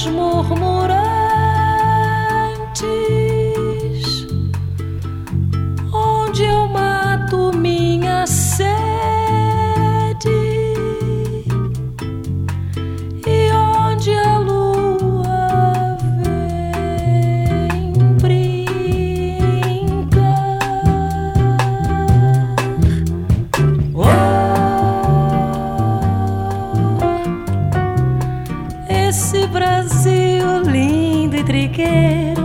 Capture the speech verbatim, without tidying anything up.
aves murmurantes, onde eu mato minha sede e onde a lua vem brincar. Oh, esse Brasil lindo e trigueiro